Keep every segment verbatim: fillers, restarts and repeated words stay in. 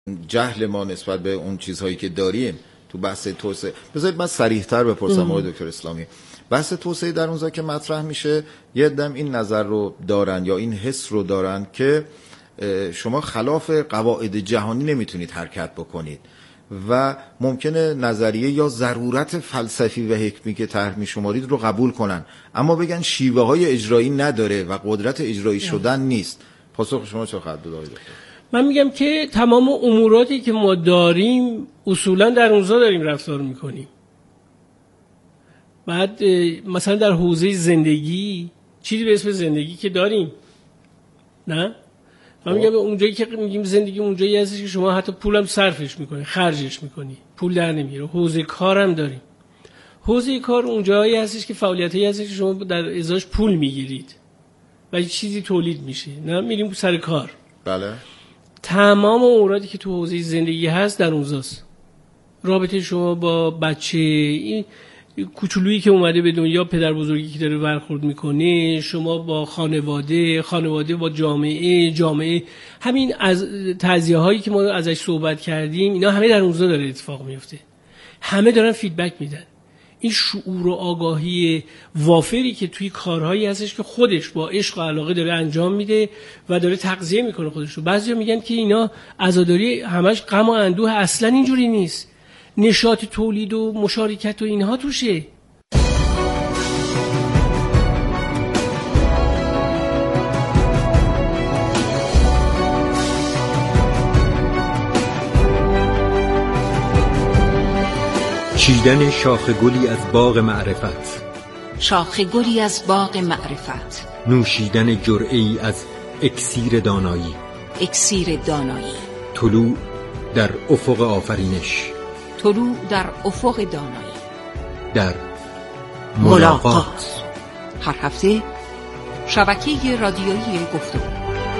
جهل ما نسبت به اون چیزهایی که داریم تو بحث توسعه. بذارید من صریح‌تر بپرسم آقای دکتر اسلامی، بحث توسعه در اونجا که مطرح میشه یه دم این نظر رو دارن یا این حس رو دارن که شما خلاف قواعد جهانی نمیتونید حرکت بکنید و ممکنه نظریه یا ضرورت فلسفی و حکمی که طرح می‌شمارید رو قبول کنن، اما بگن شیوه های اجرایی نداره و قدرت اجرایی شدن نیست. پاسخ شما چه خواهد بود آقای دکتر؟ من میگم که تمام اموراتی که ما داریم اصولا در اونجا داریم رفتار میکنیم. بعد مثلا در حوزه زندگی چیزی به اسم زندگی که داریم، نه؟ من میگم اونجایی که میگیم زندگی اونجایی هستش که شما حتی پولم صرفش میکنی، خرجش میکنی، پول در نمیگیره. حوزه کارم داریم. حوزه کار اونجایی هستش که فعالیتایی هستش که شما در ازاش پول میگیرید و چیزی تولید میشه، نه میریم سر کار. بله. تمام اموراتی که تو حوزه زندگی هست در اونجاست. رابطه شما با بچه، این کوچولویی که اومده به دنیا، پدر بزرگی که داره برخورد میکنه، شما با خانواده، خانواده با جامعه، جامعه، همین از تعزیه هایی که ما ازش صحبت کردیم، اینا همه در اونجا داره اتفاق میفته. همه دارن فیدبک میدن. این شعور و آگاهی وافری که توی کارهایی هستش که خودش با عشق و علاقه داره انجام میده و داره تغذیه میکنه خودش رو. بعضیا میگن که اینا عزاداری همش غم و اندوه، اصلا اینجوری نیست. نشاط تولید و مشارکت و اینها توشه. چیدن شاخ گلی از باغ معرفت، شاخ گلی از باغ معرفت، نوشیدن جرعه‌ای از اکسیر دانایی، اکسیر دانایی، طلوع در افق آفرینش، طلوع در افق دانایی، در ملاقات. هر هفته شبکه رادیویی گفتگو.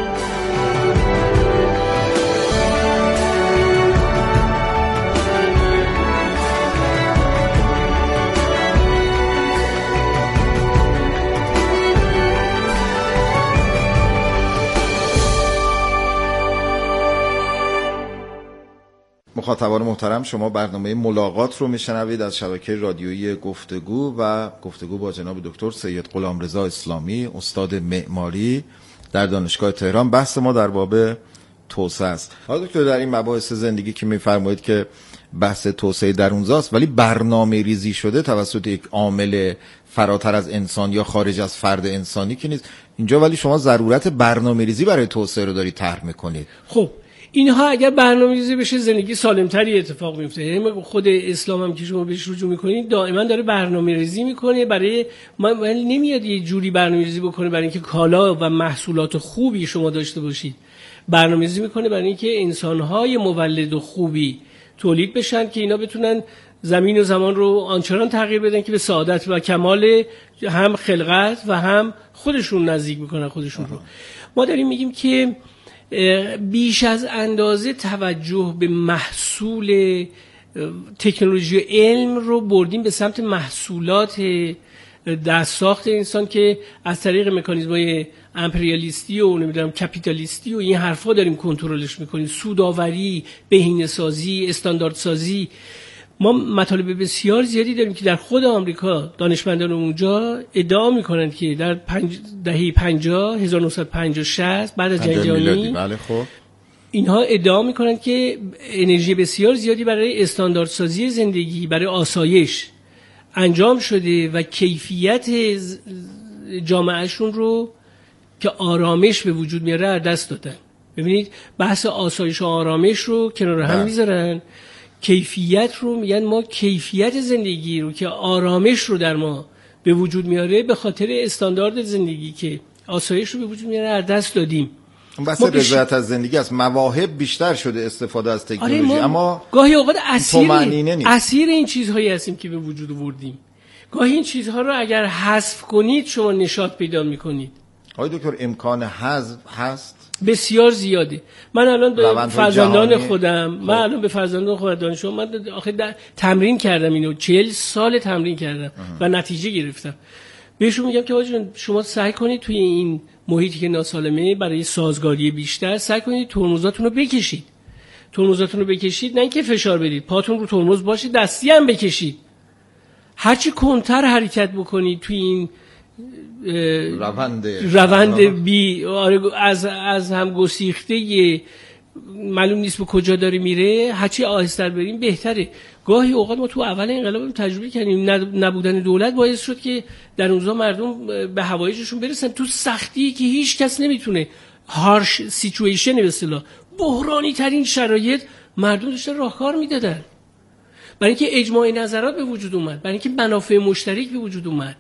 مخاطبان محترم، شما برنامه ملاقات رو میشنوید از شبکه رادیویی گفتگو و گفتگو با جناب دکتر سید غلامرضا اسلامی، استاد معماری در دانشگاه تهران. بحث ما در باب توسعه است. آقای دکتر، در این مباحث زندگی که میفرمایید که بحث توسعه در اونجاست، ولی برنامه ریزی شده توسط یک عامل فراتر از انسان یا خارج از فرد انسانی که نیست اینجا، ولی شما ضرورت برنامه ریزی برای توسعه رو دارید طرح میکنید. خب اینها اگر برنامه‌ریزی بشه زندگی سالمتری اتفاق میفته. یعنی خود اسلام هم که شما بهش رجوع میکنید دائما داره برنامه‌ریزی میکنه برای ما، ولی نمیاد یه جوری برنامه‌ریزی بکنه برای اینکه کالا و محصولات خوبی شما داشته باشید. برنامه‌ریزی میکنه برای اینکه انسان‌های مولد و خوبی تولید بشن که اینا بتونن زمین و زمان رو آنچنان تغییر بدن که به سعادت و کمال هم خلقت و هم خودشون نزدیک میکنن خودشون رو. ما داریم میگیم که بیش از اندازه توجه به محصول تکنولوژی و علم رو بردیم به سمت محصولات دستساخت انسان که از طریق مکانیزم‌های امپریالیستی و نمیدونم کپیتالیستی و این حرفا داریم کنترلش میکنیم. سودآوری، بهینه‌سازی، استانداردسازی. ما مطالب بسیار زیادی داریم که در خود آمریکا دانشمندان اونجا ادعا میکنن که در پنج دهه پنجاه هزار و نهصد و پنجاه شصت بعد از جنگ جهانی، بله خب اینها ادعا میکنن که انرژی بسیار زیادی برای استانداردسازی زندگی، برای آسایش انجام شده و کیفیت جامعهشون رو که آرامش به وجود میاره از دست دادن. ببینید بحث آسایش و آرامش رو کنار هم میذارن، کیفیت رو میگن ما کیفیت زندگی رو که آرامش رو در ما به وجود میاره به خاطر استاندارد زندگی که آسایش رو به وجود میاره از دست دادیم. بحث رضایت از زندگی است. مواهب بیشتر شده، استفاده از تکنولوژی، آره اما گاهی اوقات اسیر اسیر این چیزهایی هستیم که به وجود آوردیم. گاهی این چیزها رو اگر حذف کنید شما نشاط پیدا میکنید. آقای دکتر امکان حذف هست؟ بسیار زیاده. من الان به فرزندان خودم من الان به فرزندان خودم دانشجو من آخه تمرین کردم اینو چهل سال تمرین کردم و نتیجه گرفتم. بهشون میگم که آقا شما سعی کنید توی این محیطی که ناسالمه برای سازگاری بیشتر سعی کنید ترمزاتون رو بکشید. ترمزاتون رو بکشید، نه اینکه فشار بدید، پاتون رو ترمز باشه، دستی هم بکشید. هرچی کنتر حرکت بکنید توی این روند روند بی از از هم گسیخته معلوم نیست به کجا داره میره، هرچی آهستر بریم بهتره. گاهی اوقات ما تو اول انقلاب تجربه کردیم نبودن دولت باعث شد که در اونجا مردم به حوایجشون برسن تو سختی که هیچ کس نمیتونه، هارش سیچویشن به اصطلاح بحرانی ترین شرایط مردم داشتن راهکار میدادن، برای اینکه اجماع نظرات به وجود اومد، برای اینکه منافع مشترک به وجود اومد.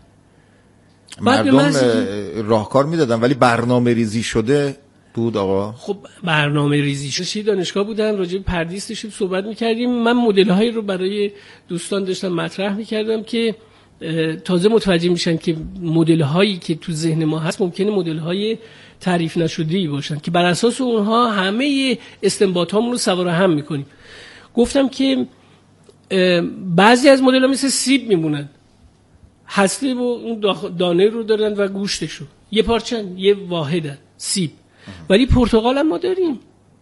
مردم راهکار میدادن ولی برنامه ریزی شده بود آقا. خب برنامه ریزی شده. دانشگاه بودم راجع به پردیس داشتیم صحبت میکردیم، من مدل هایی رو برای دوستان داشتم مطرح میکردم که تازه متوجه میشن که مدل هایی که تو ذهن ما هست ممکنه مدل های تعریف نشده‌ای باشن که بر اساس اونها همه استنباط هامون رو سوار هم میکنیم. گفتم که بعضی از مدل ها مثل سیب میمونن، هسته و اون دانه رو دارن و گوشتشو، یه پارچن، یه واحدن سیب. ولی پرتقال هم ما داریم.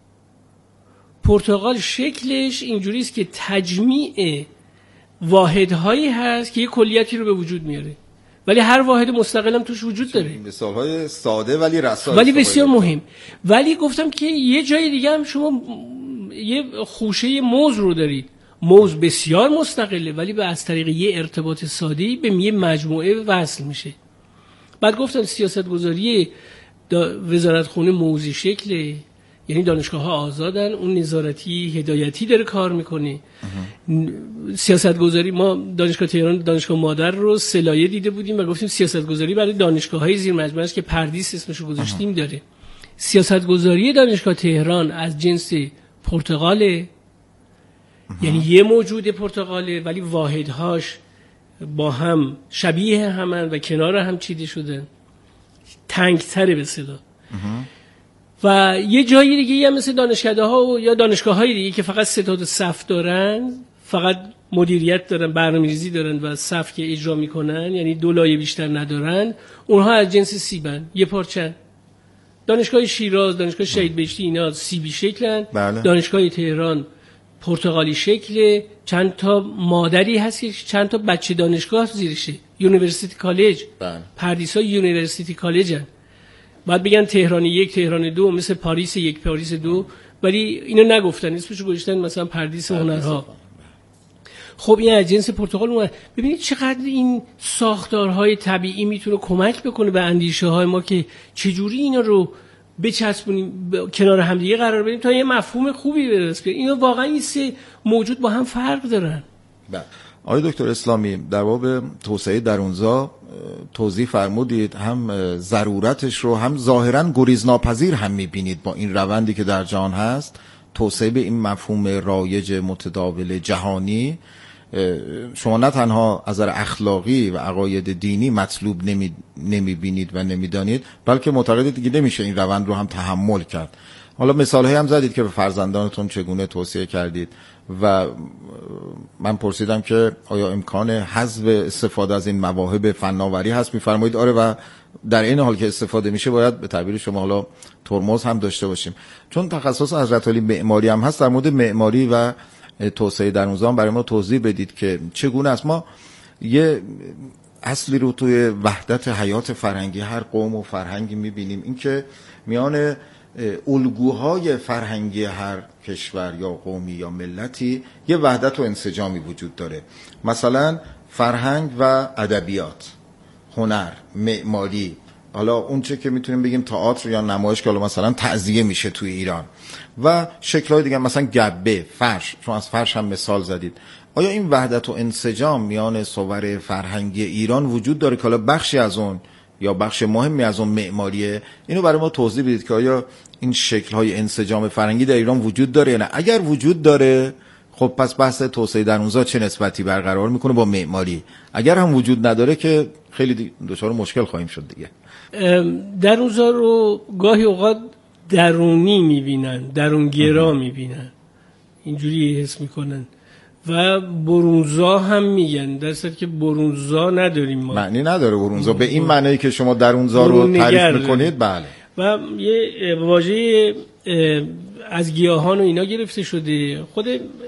پرتقال شکلش اینجوری است که تجمیع واحدهایی هست که یه کلیتی رو به وجود میاره، ولی هر واحد مستقل هم توش وجود داره. مثال‌های ساده ولی رسا ولی بسیار مهم. ولی گفتم که یه جای دیگه هم شما یه خوشه موز رو دارید. موز بسیار مستقله ولی به از طریق یه ارتباط ساده‌ای به یه مجموعه وصل میشه. بعد گفتم سیاستگذاری وزارتخونه موزی شکله، یعنی دانشگاه ها آزادن، اون نظارتی هدایتی داره کار میکنه. سیاستگذاری ما دانشگاه تهران دانشگاه مادر رو سلایه دیده بودیم و گفتیم سیاستگذاری برای دانشگاه های زیر مجموعه است که پردیس اسمشو گذاشتیم داره. سیاستگذاری دانشگاه تهران از جنس پرتقاله، یعنی یه موجود پرتقاله ولی واحدهاش با هم شبیه همن و کنار هم چیده شدن، تنگتره به صدا. و یه جایی دیگه هم مثل دانشکده ها و یا دانشگاه های دیگه که فقط ستاد صف دارن، فقط مدیریت دارن، برنامه‌ریزی دارن و صف که اجرا میکنن، یعنی دو لایه بیشتر ندارن، اونها از جنس سیبن، یه پارچن. دانشگاه شیراز، دانشگاه شهید بهشتی اینا سیبی شکلن. بله. دانشگاه تهران پرتغالی شکله، چند تا مادری هست که چند تا بچه دانشگاه زیرشه، یونیورسیتی کالج. بله. پردیس‌ها یونیورسیتی کالجن. بعد بگن تهران یک، تهران دو، مثل پاریس یک، پاریس دو، ولی اینو نگفتن، اسمشو گذاشتن مثلا پردیس هنرها. خب این از جنس پرتغال اومد. ببینید چقدر این ساختارهای طبیعی میتونه کمک بکنه به اندیشه های ما که چجوری اینا رو بچسبونیم کنار هم دیگه قرار بدیم تا یه مفهوم خوبی برسه. اینا واقعا این سه موجود با هم فرق دارن. بله. آقای دکتر اسلامی در باب توسعه درونزا توضیح فرمودید، هم ضرورتش رو هم ظاهراً گریزناپذیر هم می‌بینید با این روندی که در جهان هست، توسعه به این مفهوم رایج متداول جهانی. شما نه تنها از نظر اخلاقی و عقاید دینی مطلوب نمی نمی‌بینید و نمی‌دانید، بلکه معتقدید دیگه نمیشه این روند رو هم تحمل کرد. حالا مثال‌هایی هم زدید که به فرزندانتون چگونه توصیه کردید و من پرسیدم که آیا امکان حذف استفاده از این مواهب فناوری هست؟ می‌فرمایید آره، و در این حال که استفاده میشه باید به تعبیر شما حالا ترمز هم داشته باشیم. چون تخصص حضرت علی معماری هم هست، در مورد معماری و توسعه درونزا برای ما توضیح بدید که چگونه است. ما یه اصلی رو توی وحدت حیات فرهنگی هر قوم و فرهنگی می‌بینیم، این که میان الگوهای فرهنگی هر کشور یا قومی یا ملتی یه وحدت و انسجامی وجود داره. مثلا فرهنگ و ادبیات، هنر، معماری، حالا اون چه که میتونیم بگیم تئاتر یا نمایش که حالا مثلا تعزیه میشه توی ایران و شکل‌های دیگه مثلا گبه، فرش، چون از فرش هم مثال زدید. آیا این وحدت و انسجام میان صور فرهنگی ایران وجود داره که حالا بخشی از اون یا بخش مهمی از اون معماریه؟ اینو برای ما توضیح بدید که آیا این شکل‌های انسجام فرهنگی در ایران وجود داره یا نه؟ اگر وجود داره خب پس بحث توسعه درونزا چه نسبتی برقرار میکنه با معماری؟ اگر هم وجود نداره که خیلی دچار مشکل خواهیم شد دیگه. درونزا رو گاهی اوقات درونی میبینن، درونگرا میبینن، اینجوری حس میکنن و برونزا هم میگن، در صورتی که برونزا نداریم ما. معنی نداره برونزا به این معنی که شما درونزا رو تعریف میکنید. بله. و یه واژه از گیاهان و اینا گرفته شده. خود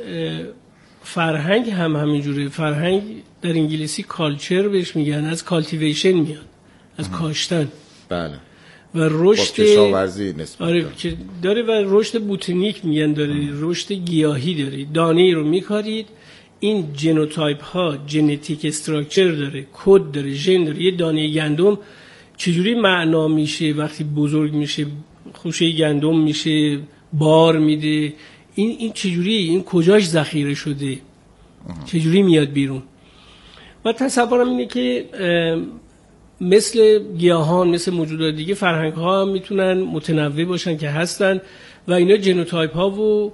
فرهنگ هم همینجوره. فرهنگ در انگلیسی کالچر بهش میگن، از کالتیویشن میاد، از کاشتن. بله. و رشد کشاورزی نسبت آره که داره و رشد بوتانیک میگن داره، رشد گیاهی داره. دانه رو میکارید، این ژنوتایپ ها ژنتیک استراکچر داره، کد داره، ژن داره. یه دانه گندم چجوری معنا میشه وقتی بزرگ میشه، خوشه گندم میشه، بار میده، این این چجوری، این کجاش ذخیره شده، چجوری میاد بیرون. و تصورم اینه که مثل گیاهان، مثل موجودات دیگه، فرهنگ ها هم میتونن متنوع باشن که هستن و اینا ژنوتایپ ها و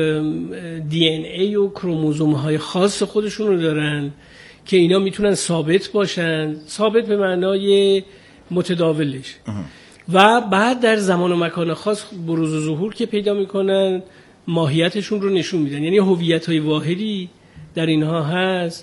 دی ان ای و کروموزوم های خاص خودشون رو دارن که اینا میتونن ثابت باشن، ثابت به معنای متداولش. و بعد در زمان و مکان خاص بروز و ظهور که پیدا میکنن، ماهیتشون رو نشون میدن. یعنی هویت های واحدی در اینها هست.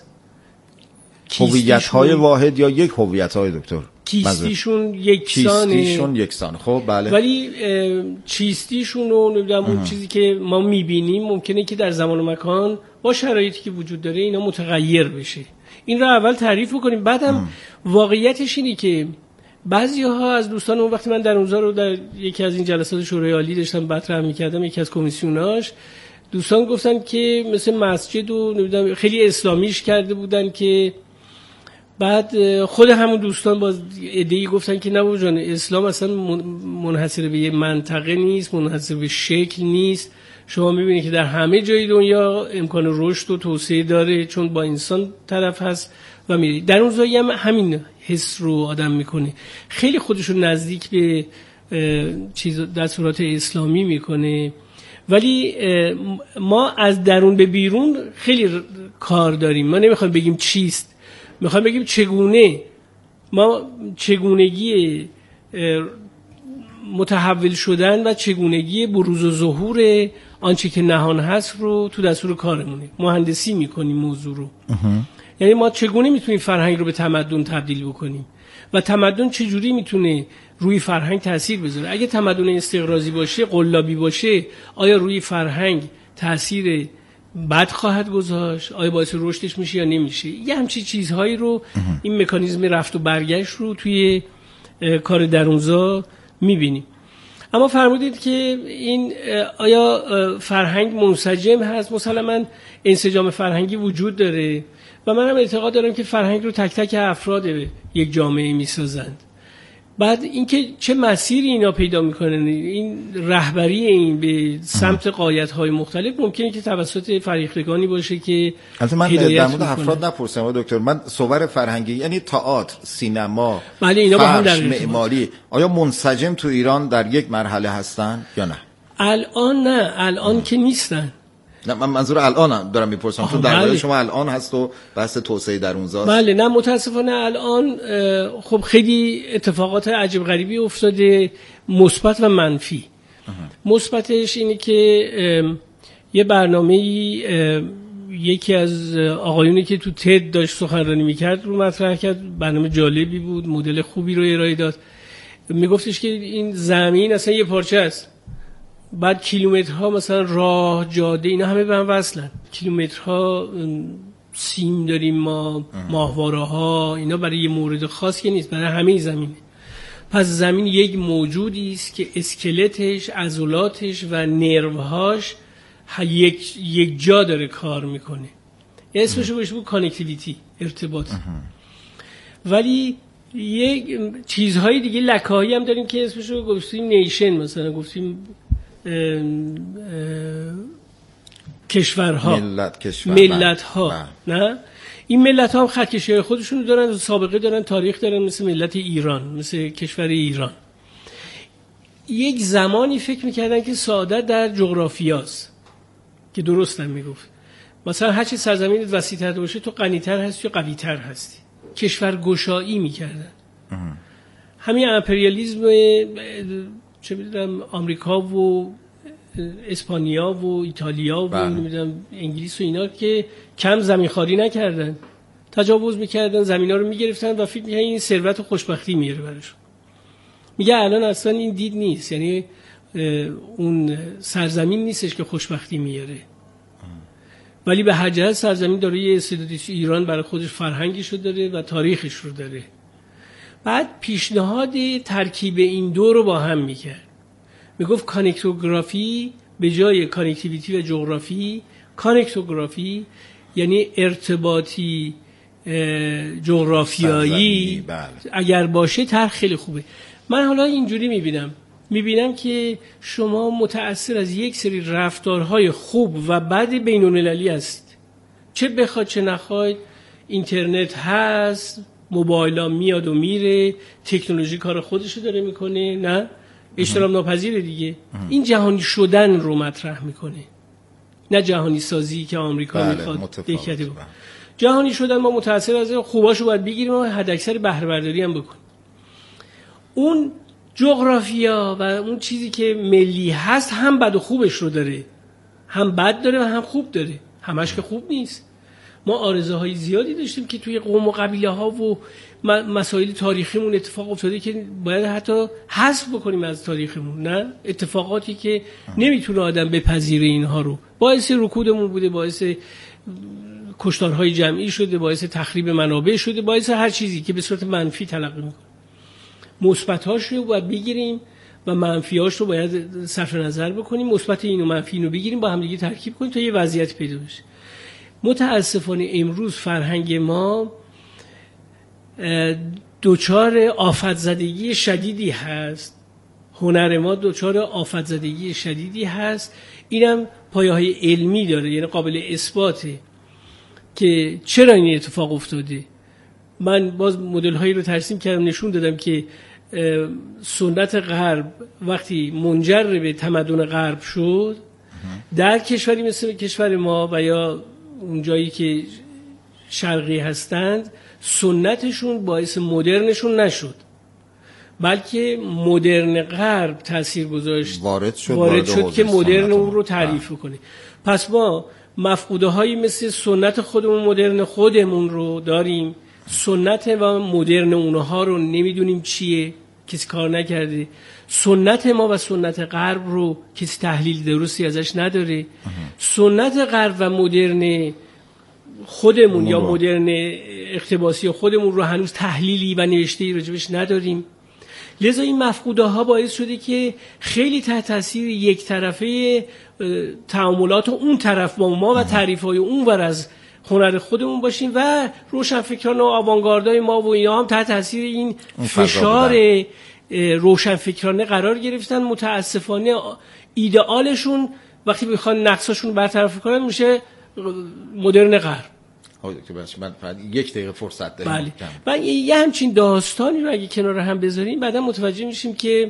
هویت های واحد یا یک هویت های دکتر؟ کیستیشون یکسانه. کیستیشون یکسانه. خب بله. ولی چیستیشون رو نمیدونم اون چیزی که ما میبینیم ممکنه که در زمان و مکان با شرایطی که وجود داره اینا متغیر بشه. این رو اول تعریف بکنیم. بعدم واقعیتش اینه که بعضی‌ها از دوستان اون وقتی من در اونجا رو در یکی از این جلسات شورای عالی داشتم مطرح می‌کردم، یکی از کمیسیوناش، دوستان گفتن که مثل مسجد و نمیدونم خیلی اسلامیش کرده بودن که بعد خود همون دوستان باز ایده‌ای گفتن که نه بابا جان، اسلام اصلا منحصر به یه منطقه نیست، منحصر به شکل نیست. شما می‌بینید که در همه جای دنیا امکان رشد و توسعه داره چون با انسان طرف هست و میری. در اون جایی هم همین حس رو آدم میکنه، خیلی خودش رو نزدیک به چیز دستورات اسلامی میکنه. ولی ما از درون به بیرون خیلی کار داریم. ما نمیخوایم بگیم چیست، میخوایم بگیم چگونه. ما چگونگی متحول شدن و چگونگی بروز و ظهور آنچه که نهان هست رو تو دستور کارمونه مهندسی میکنیم موضوع رو. یعنی ما چگونه میتونیم فرهنگ رو به تمدن تبدیل بکنیم و تمدن چجوری میتونه روی فرهنگ تأثیر بذاره. اگه تمدن استقراضی باشه، قلابی باشه، آیا روی فرهنگ تأثیر بد خواهد گذاشت؟ آیا باعث رشدش میشه یا نمیشه؟ یه همچین چیزهایی رو این مکانیزم رفت و برگشت رو توی کار درونزا میبینیم. اما فرمودید که این آیا فرهنگ منسجم هست؟ مسلماً انسجام فرهنگی وجود داره و من هم اعتقاد دارم که فرهنگ رو تک تک افراد یک جامعه میسازند. بعد اینکه چه مسیری اینا پیدا میکنن، این رهبری این به سمت غایت‌های مختلف ممکنه که توسط فریختگانی باشه که البته من در مورد افراد نپرسم دکتر، من صور فرهنگی یعنی تئاتر، سینما، بله اینا با هم در معماری، آیا منسجم تو ایران در یک مرحله هستن یا نه؟ الان نه، الان که نیستن. نه من منظور الان دارم میپرسم چون در واقع شما الان هست و بحث توسعه در اونجاست. بله نه متاسفانه الان خب خیلی اتفاقات عجیب غریبی افتاده، مثبت و منفی. مثبتش اینه که یه برنامه‌ای یکی از آقایونی که تو تد داشت سخنرانی میکرد رو مطرح کرد، برنامه جالبی بود، مدل خوبی رو ارائه داد. میگفتش که این زمین اصلا یه پارچه است، بعد کیلومترها مثلا راه، جاده، اینا همه به هم وصلن. کیلومترها سیم داریم ما، ماهواره ها، اینا برای یه مورد خاص که نیست، برای همه زمینه. پس زمین یک موجودی است که اسکلتش، عضلاتش و نروهاش یک یک جا داره کار میکنه. اسمش رو بهش بگو کانکتیویتی، ارتباط. ولی یک چیزهای دیگه لکه‌هایی هم داریم که اسمش رو گفتیم نیشن، مثلا گفتیم اه اه کشورها، ملت کشور، ملت ها. نه این ملت ها هم خطکشی‌های خودشون دارن، سابقه دارن، تاریخ دارن، مثل ملت ایران، مثل کشور ایران. یک زمانی فکر میکردن که سعادت در جغرافیاست که درستم میگفت، مثلا هر چی سرزمینت وسیع‌تر باشه تو غنی‌تر هستی و قوی‌تر هستی. کشور گشایی میکردن. همین امپریالیسم چه میدونم آمریکا و اسپانیا و ایتالیا و نمیدونم انگلیس و اینا که کم زمینخواری نکردن، تجاوز میکردن، زمینا رو میگرفتن و فکر میکنن این ثروت و خوشبختی میاره براشون. میگه الان اصلا این دید نیست، یعنی اون سرزمین نیستش که خوشبختی میاره، ولی به هر جهت سرزمین داره یه استعدادی. ایران برای خودش فرهنگش رو داره و تاریخش رو داره. بعد پیشنهاد ترکیب این دو رو با هم میکرد، میگفت کانکتوگرافی به جای کانکتیویتی و جغرافی، کانکتوگرافی یعنی ارتباطی جغرافیایی اگر باشه طرح خیلی خوبه. من حالا اینجوری میبینم میبینم که شما متأثر از یک سری رفتارهای خوب و بد بین‌المللی است، چه بخواد چه نخواد. اینترنت هست، موبایل میاد و میره، تکنولوژی کار خودشو داره میکنه، نه اشتراک ناپذیره دیگه. این جهانی شدن رو مطرح میکنه، نه جهانی سازی که آمریکا بله، میخواد. دیگه جهانی شدن ما متأثر از خوباشو باید بگیریم و حداکثر بهره برداری هم بکنیم. اون جغرافیا و اون چیزی که ملی هست هم بد و خوبش رو داره، هم بد داره و هم خوب داره، همش که خوب نیست. ما آرزوهای زیادی داشتیم که توی قوم و قبیله ها و مسائل تاریخیمون اتفاق افتاده که باید حتی حذف بکنیم از تاریخمون، نه اتفاقاتی که نمیتونه آدم بپذیره اینها رو، باعث رکودمون بوده، باعث کشتارهای جمعی شده، باعث تخریب منابع شده، باعث هر چیزی که به صورت منفی تلقی میکنه. مثبت‌هاش رو باید بگیریم و منفی‌هاش رو باید صرف نظر بکنیم، مثبت اینو منفی اینو بگیریم با هم دیگه ترکیب کنیم تا یه وضعیت پیدا بشه. متاسفانه امروز فرهنگ ما دوچار آفت زدگی شدیدی هست، هنر ما دوچار آفت زدگی شدیدی هست. اینم پایه‌های علمی داره، یعنی قابل اثباته که چرا این اتفاق افتاده. من باز مدل هایی رو ترسیم کردم، نشون دادم که سنت غرب وقتی منجر به تمدن غرب شد در کشوری مثل کشور ما و یا اون جایی که شرقی هستند، سنتشون باعث مدرنشون نشد، بلکه مدرن غرب تأثیر گذاشت، وارد شد, وارد شد که مدرن اون رو تعریف کنه. پس ما مفقوده هایی مثل سنت خودمون، مدرن خودمون رو داریم، سنت و مدرن اونها رو نمیدونیم چیه، کسی کار نکرده. سنت ما و سنت غرب رو کسی تحلیل درستی ازش نداره. سنت غرب و مدرن خودمون یا مدرن اقتباسی خودمون رو هنوز تحلیلی و نوشته‌ای راجبش نداریم. لذا این مفقوده ها باعث شده که خیلی تحت تاثیر یک طرفه تعاملات اون طرف با ما و تعریف‌های اون ور از هنر خودمون باشیم و روشنفکران و آوانگاردهای ما و اینا هم تحت تاثیر این فشار روشنفکرانه قرار گرفتن. متاسفانه ایدئالشون وقتی بخوان نقصاشون برطرف کنن میشه مدرن غرب. من فقط یک دقیقه فرصت داریم. بله. و یه همچین داستانی رو اگه کنار هم بذاریم بعدا متوجه میشیم که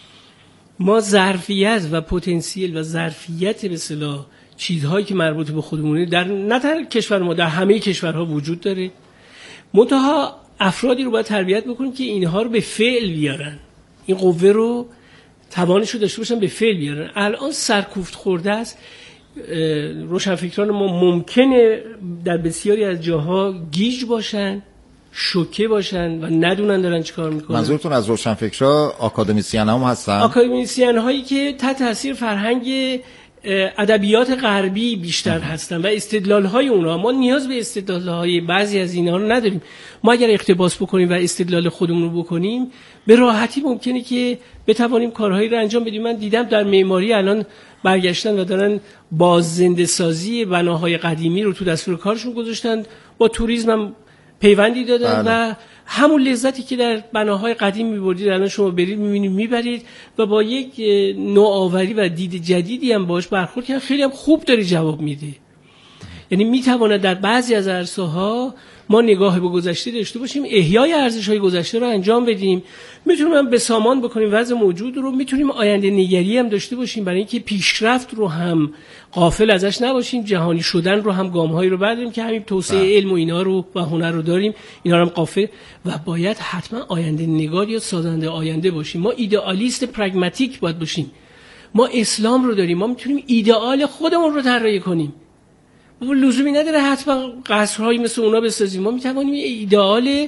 ما ظرفیت و پتانسیل و ظرفیت به اصطلاح چیزهایی که مربوط به خودمونه در نه تنها کشور ما، در همه کشورها وجود داره. منتها افرادی رو باید تربیت بکنیم که اینها رو به فعل بیارن، این قوه رو توانش رو داشته باشن به فعل بیارن. الان سرکوفت خورده است. روشنفکران ما ممکنه در بسیاری از جاها گیج باشن، شوکه باشن و ندونن دارن چیکار میکنن. منظورتون از روشنفکرها آکادمیسیان هم هستن؟ آکادمیسیان هایی که تحت تاثیر فرهنگ ادبیات غربی بیشتر هستن و استدلال های اونها. ما نیاز به استدلال های بعضی از اینها رو نداریم. ما اگر اقتباس بکنیم و استدلال خودمون رو بکنیم به راحتی ممکنه که بتوانیم کارهایی رو انجام بدیم. من دیدم در معماری الان برگشتن و دارن باز زنده سازی بناهای قدیمی رو تو دستور کارشون گذاشتن، با توریسم هم پیوندی دادن بله. و همون لذتی که در بناهای قدیم می‌بردید الان شما برید می‌بینید می‌برید و با یک نوآوری و دید جدیدی هم باش برخورد کردن، خیلی هم خوب داره جواب میده. یعنی میتواند در بعضی از عرصه‌ها ما نگاه به گذشته داشته باشیم، احیای ارزش‌های گذشته رو انجام بدیم، میتونیم هم به سامان بکنیم وضع موجود رو، میتونیم آینده نگری هم داشته باشیم برای اینکه پیشرفت رو هم غافل ازش نباشیم، جهانی شدن رو هم گام‌هایی رو برداریم که همین توسعه علم و اینا رو و هنر رو داریم، اینا رو هم غافل و باید حتما آینده نگار یا سازنده آینده باشیم. ما ایدئالیست پرگماتیک باید باشیم. ما اسلام رو داریم، ما میتونیم ایدئال خودمون رو طراحی کنیم. لزومی نداره حتما قصرهایی مثل اونا بسازیم. ما میتوانیم ایدئال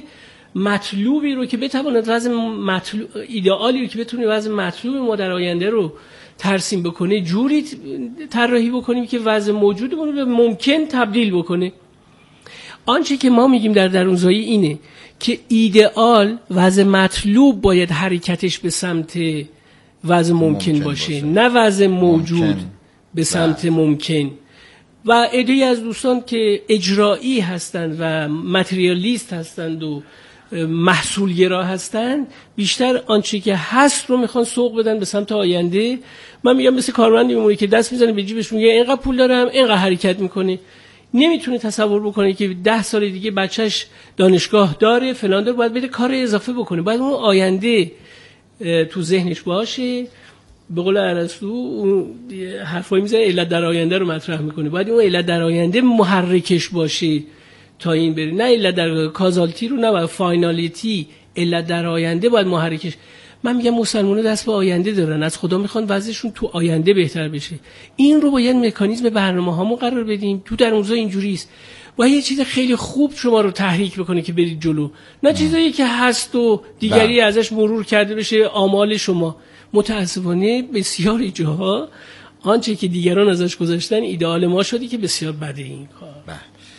مطلوبی رو که بتواند وضع مطلوب ایدئالی رو که بتونه وضع مطلوب ما در آینده رو ترسیم بکنه، جوری طراحی بکنیم که وضع موجودمون رو به ممکن تبدیل بکنه. آنچه که ما میگیم در درونزایی اینه که ایدئال وضع مطلوب باید حرکتش به سمت وضع ممکن, ممکن باشه. باشه نه وضع موجود ممکن. به سمت ده. ممکن. و عده‌ای از دوستان که اجرایی هستند و متریالیست هستند و محصولگرا هستند، بیشتر آنچه که هست رو میخوان سوق بدن به سمت آینده. من میگم مثل کارمندی میمونه که دست میزنه به جیبش، میگه اینقدر پول دارم، اینقدر حرکت میکنه. نمیتونه تصور بکنه که ده سال دیگه بچهش دانشگاه داره فلان داره، باید بده کار اضافه بکنه، باید اون آینده تو ذهنش باشه. به قول ارسطو حرفایی میزنه علت در آینده رو مطرح میکنه، باید اون علت در آینده محرکش باشه تا این بره، نه علت در کازالتی رو، نه فاینالیتی، علت در آینده باید محرکش. من میگم مسلمان‌ها دست به آینده دارن، از خدا میخوان وضعشون تو آینده بهتر بشه. این رو باید مکانیزم برنامه‌هامون قرار بدیم. تو در اونجا اینجوری است، باید یه چیز خیلی خوب شما رو تحریک بکنه که برید جلو، نه چیزایی که هست و دیگری ده. ازش مرور کرده بشه آمال شما. متاسفانه بسیاری جاها آنچه که دیگران ازش گذاشتن ایدئال ما شدی که بسیار بده این کار. بله.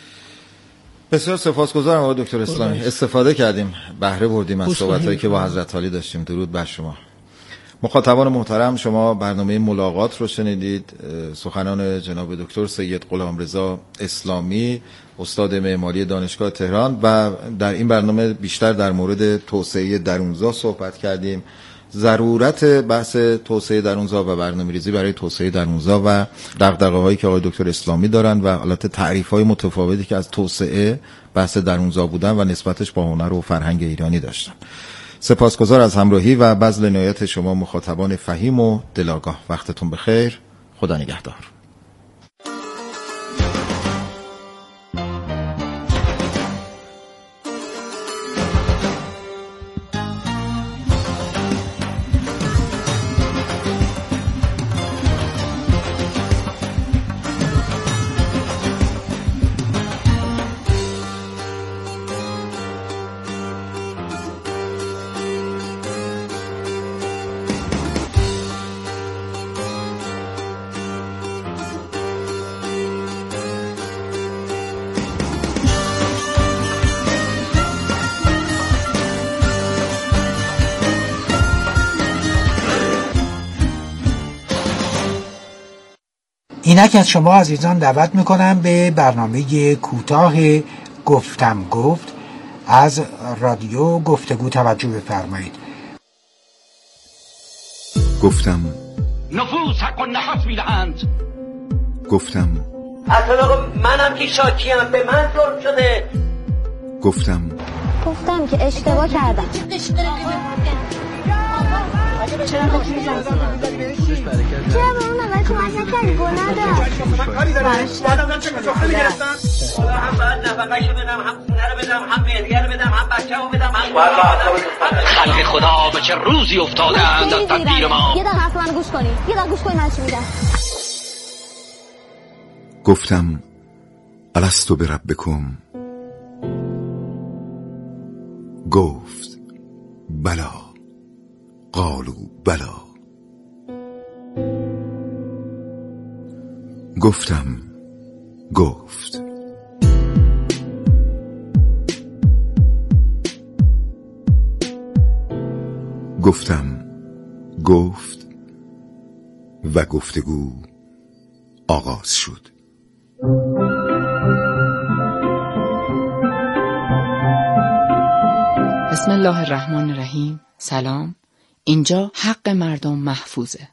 بسیار سپاسگزارم آقای دکتر اسلامی، استفاده کردیم، بهره بردیم از صحبتایی که با حضرت عالی داشتیم. درود بر شما. مخاطبان محترم، شما برنامه ملاقات رو شنیدید. سخنان جناب دکتر سید غلامرضا اسلامی، استاد معماری دانشگاه تهران، و در این برنامه بیشتر در مورد توسعه درونزا صحبت کردیم، ضرورت بحث توسعه درونزا و برنامه‌ریزی برای توسعه درونزا و دغدغه‌هایی که آقای دکتر اسلامی دارن و البته تعریف‌های متفاوتی که از توسعه بحث درونزا بودن و نسبتش با هنر و فرهنگ ایرانی داشتن. سپاسگزار از همراهی و بذل عنایت شما مخاطبان فهیم و دلاگاه. وقتتون بخیر. خدا نگهدار. اینک از شما عزیزان دعوت میکنم به برنامه کوتاه گفتم گفت از رادیو گفتگو توجه بفرمایید. گفتم نفوس حق و نفس میدهند. گفتم اصلا منم که شاکیم، به من ظلم شده. گفتم گفتم که اشتباه کردم. چرا به اون اول کمک نکردی؟ گناه داشت. من کاری دارم. بعدم چه کجا گرفتن؟ حالا هم باید نفقه‌شو بدم، هم خونه رو بدم، هم مهریه رو بدم، هم بچه‌مو بدم، هم خلق خدا به چه روزی افتادند از تدبیر ما. یه دقیقه حرف منو گوش کنید. یه دقیقه گوش کنید من چی میگم. گفتم الستو بربکم. گفت بلا. قالوا بلا. گفتم گفت. گفتم گفت و گفتگو آغاز شد. بسم الله الرحمن الرحیم. سلام. اینجا حق مردم محفوظه.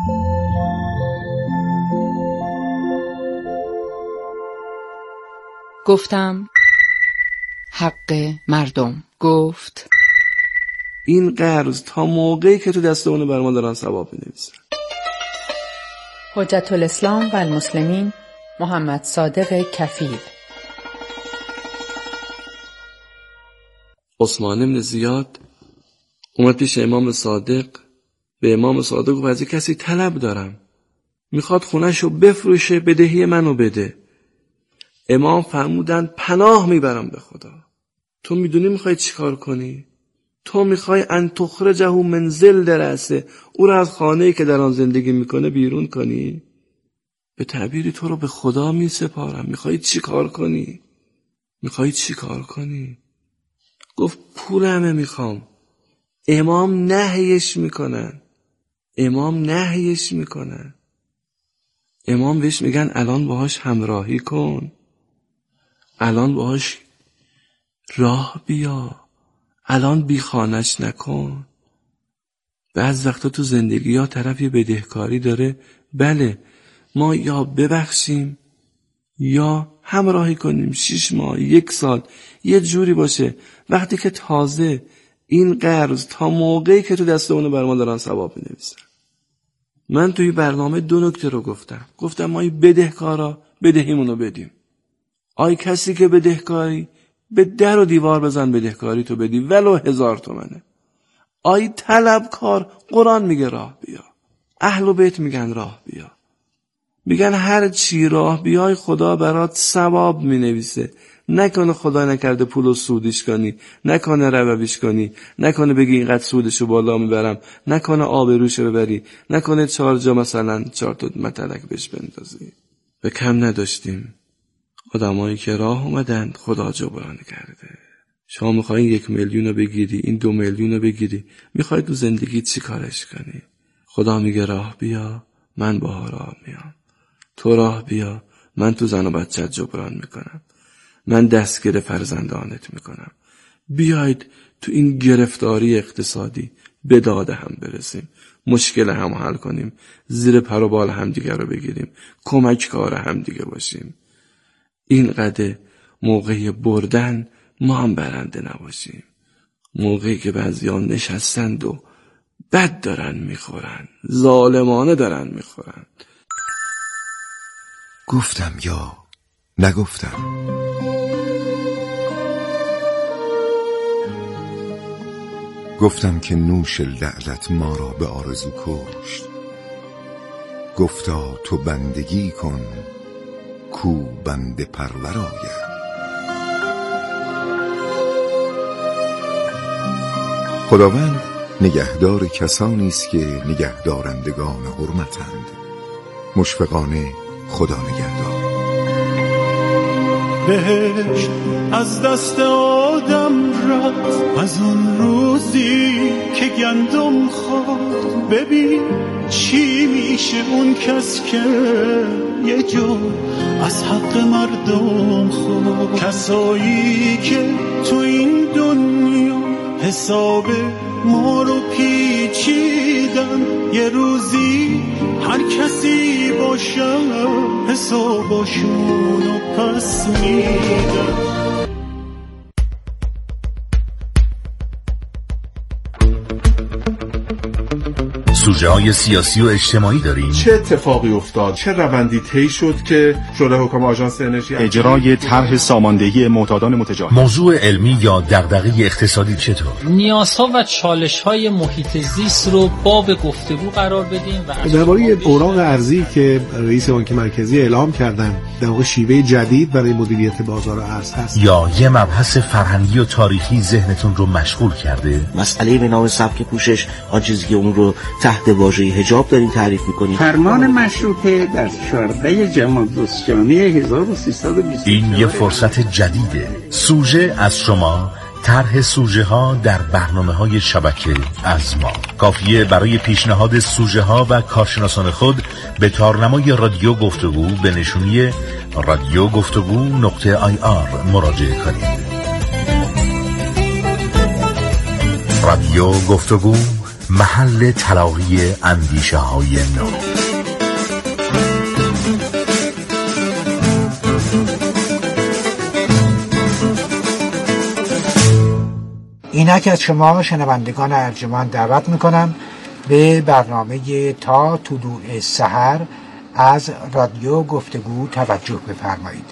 گفتم حق مردم. گفت این قرض تا موقعی که تو دست اونه بر ما دارن ثواب می‌نویسن. حجت الاسلام و المسلمین محمد صادق کفیل. عثمان بن زیاد اومد پیش امام صادق، به امام صادق گفت از کسی طلب دارم، میخواد خونه‌شو بفروشه، بدهی منو بده. امام فرمودن پناه میبرم به خدا، تو میدونی میخوای چی کار کنی؟ تو میخوای ان تخرجه من ذل رأسه، او رو از خانه‌ای که در آن زندگی میکنه بیرون کنی؟ به تعبیری تو رو به خدا میسپارم، میخوای چی کار کنی؟ میخوای چی کار کنی؟ گفت پولمه میخوام. امام نهیش میکنن، امام نهیش میکنن. امام بهش میگن الان باهاش همراهی کن، الان باهاش راه بیا، الان بی خانش نکن. بعض وقتا تو زندگی ها طرف یه بدهکاری داره، بله ما یا ببخشیم یا همراهی کنیم، شش ماه یک سال یه جوری باشه. وقتی که تازه این قرض تا موقعی که تو دستمونه بر ما دارن ثواب می نویسن. من توی برنامه دو نکته رو گفتم. گفتم ما این بدهکارا بدهیمونو بدیم. آی کسی که بدهکاری به در و دیوار بزن بدهکاری تو بدی ولو هزار تومنه. آی طلبکار قرآن میگه راه بیا، اهل بیت میگن راه بیا، میگن هر چی راه بیای خدا برات ثواب مینویسه. نکنه خدا نکرده پولو سودش کنی، نکنه روبیش کنی، نکنه بگی اینقدر سودشو بالا میبرم، نکنه آبروشو ببری، نکنه چهار جا مثلا چهار تا متلک بهش بندازی. و کم نداشتیم آدمایی که راه اومدن خدا جبران کرده. شما میخوایی یک میلیون رو بگیری، این دو میلیون رو بگیری، میخوای تو زندگی چی کارش کنی؟ خدا میگه راه بیا، من با راه میام. تو راه بیا، من تو زن و بچه جبران میکنم، من دستگیر فرزندانت میکنم. بیاید تو این گرفتاری اقتصادی به داد هم برسیم، مشکل هم حل کنیم، زیر پر و بال هم دیگه رو بگیریم، کمک کار هم دیگه باشیم. این قدر موقعی بردن ما هم برنده نباشیم. موقعی که بعضیان نشستند و بد دارن میخورن، ظالمانه دارن میخورن. گفتم یا نگفتم؟ گفتم که نوش لعلت ما را به آرزو کشت. گفتا تو بندگی کن کو بنده پرور آید. خداوند نگهدار کسانی است که نگهدارندگان حرمتند. مشفقانه خدا نگهدار. بهشت از دست آدم رفت از اون روزی که گندم خورد. ببین چی میشه اون کس که یه جو از حق مردم خورد. کسایی که تو این دنیا حساب ما رو پیچیدن، یه روزی هر کسی باشه حسابشون رو پس میدن. سوژه های سیاسی و اجتماعی داریم. چه اتفاقی افتاد؟ چه روندی طی شد که شورای حکام آژانس انرژی اجرای طرح ساماندهی معتادان متجاهل؟ موضوع علمی یا دغدغه اقتصادی چطور؟ نیازها و چالش‌های محیط زیست رو باب گفتگو قرار بدیم. و درباره اوراق ارزی که رئیس بانک مرکزی اعلام کردن در واقع شیوه جدید برای مدیریت بازار ارز هست. یا یه مبحث فرهنگی و تاریخی ذهنتون رو مشغول کرده؟ مسئله به نام سبک پوشش، آن چیزی که اون رو تحت واژه حجاب داریم تعریف می‌کنیم. فرمان مشروطه در چهاردهم جمادی هزار و سیصد و بیست و این یه فرصت جدیده. سوژه از شما، طرح سوژه ها در برنامه های شبکه از ما. کافیه برای پیشنهاد سوژه ها و کارشناسان خود به تارنمای رادیو گفتگو به نشونی رادیو گفتگو نقطه آی آر مراجعه کنید. رادیو گفتگو، محل تلاقی اندیشه های نو. اینک از شما شنوندگان ارجمند دعوت میکنم به برنامه تا طلوع سحر از رادیو گفتگو توجه بفرمایید.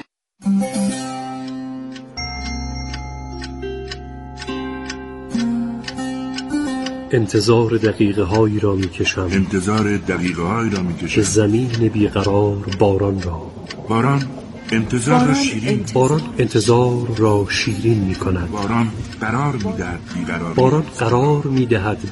انتظار دقیقه هایی را می کشم انتظار دقیقه هایی را می کشم که زمین بیقرار باران را باران انتظار را شیرین باران انتظار را شیرین می کند. باران قرار می دهد بیقراری. باران قرار می دهد